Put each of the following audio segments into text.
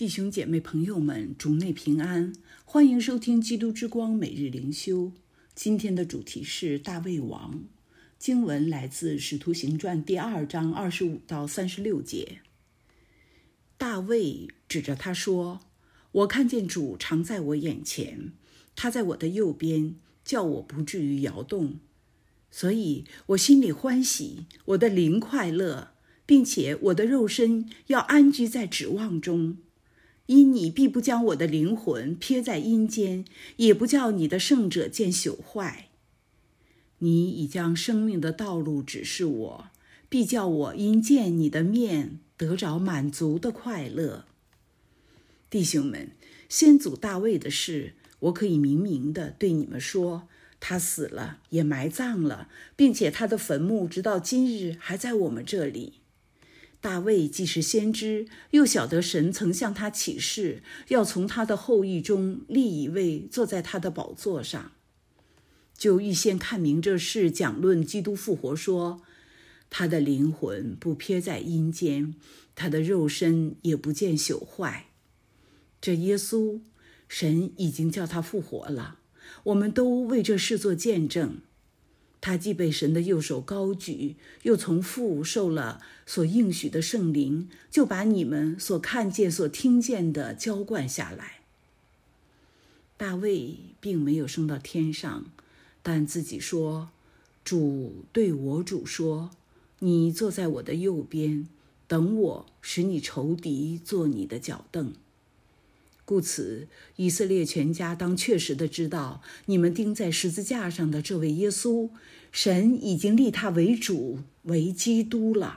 弟兄姐妹朋友们，主内平安，欢迎收听基督之光每日灵修。今天的主题是大卫王，经文来自使徒行传第2章25到36节。大卫指着他说，我看见主常在我眼前，他在我的右边，叫我不至于摇动。所以我心里欢喜，我的灵快乐，并且我的肉身要安居在指望中。因你必不将我的灵魂撇在阴间，也不叫你的圣者见朽坏。你已将生命的道路指示我，必叫我因见你的面得着满足的快乐。弟兄们，先祖大卫的事，我可以明明地对你们说，他死了，也埋葬了，并且他的坟墓直到今日还在我们这里。大卫既是先知，又晓得神曾向他启示，要从他的后裔中立一位坐在他的宝座上，就预先看明这事，讲论基督复活，说他的灵魂不撇在阴间，他的肉身也不见朽坏。这耶稣，神已经叫他复活了，我们都为这事做见证。他既被神的右手高举，又从父受了所应许的圣灵，就把你们所看见所听见的浇灌下来。大卫并没有升到天上，但自己说，主对我主说，你坐在我的右边，等我使你仇敌做你的脚凳。故此，以色列全家当确实地知道，你们钉在十字架上的这位耶稣，神已经立他为主，为基督了。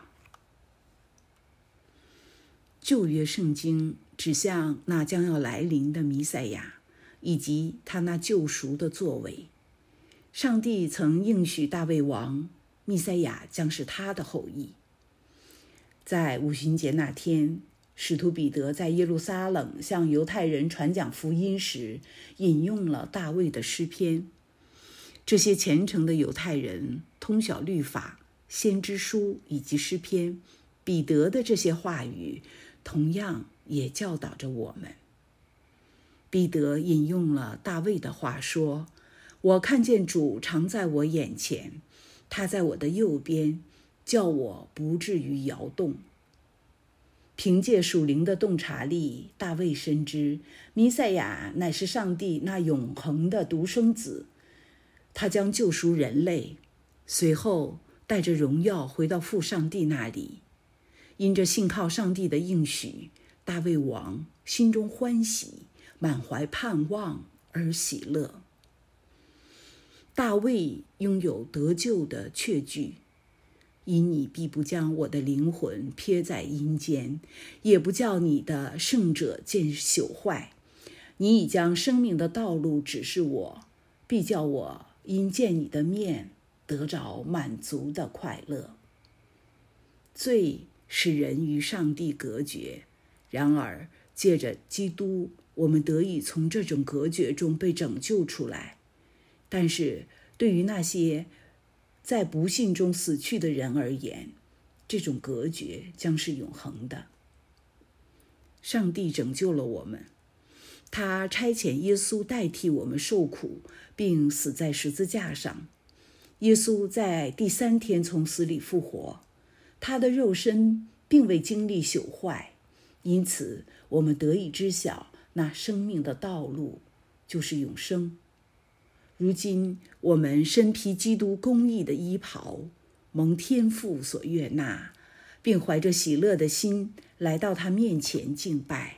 旧约圣经指向那将要来临的弥赛亚，以及他那救赎的作为。上帝曾应许大卫王，弥赛亚将是他的后裔。在五旬节那天，使徒彼得在耶路撒冷向犹太人传讲福音时，引用了大卫的诗篇。这些虔诚的犹太人通晓律法、先知书以及诗篇，彼得的这些话语同样也教导着我们。彼得引用了大卫的话说，我看见主常在我眼前，他在我的右边，叫我不至于摇动。凭借属灵的洞察力，大卫深知弥赛亚乃是上帝那永恒的独生子，他将救赎人类，随后带着荣耀回到父上帝那里。因着信靠上帝的应许，大卫王心中欢喜，满怀盼望而喜乐。大卫拥有得救的确据，因你必不将我的灵魂撇在阴间，也不叫你的圣者见朽坏。你已将生命的道路指示我，必叫我因见你的面得着满足的快乐。罪使人与上帝隔绝，然而借着基督，我们得以从这种隔绝中被拯救出来。但是对于那些在不信中死去的人而言，这种隔绝将是永恒的。上帝拯救了我们，他差遣耶稣代替我们受苦，并死在十字架上。耶稣在第3天从死里复活，他的肉身并未经历朽坏，因此我们得以知晓那生命的道路就是永生。如今我们身披基督公义的衣袍，蒙天父所悦纳，并怀着喜乐的心来到他面前敬拜。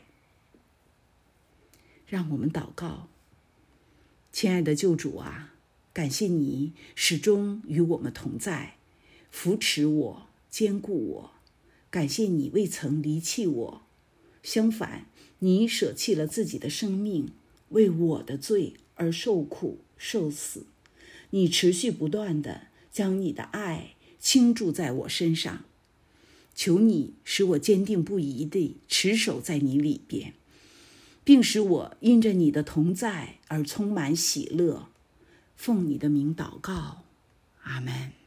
让我们祷告。亲爱的救主啊，感谢你始终与我们同在，扶持我，坚固我。感谢你未曾离弃我，相反，你舍弃了自己的生命，为我的罪而受苦受死。你持续不断地将你的爱倾注在我身上，求你使我坚定不移地持守在你里边，并使我因着你的同在而充满喜乐。奉你的名祷告，阿们。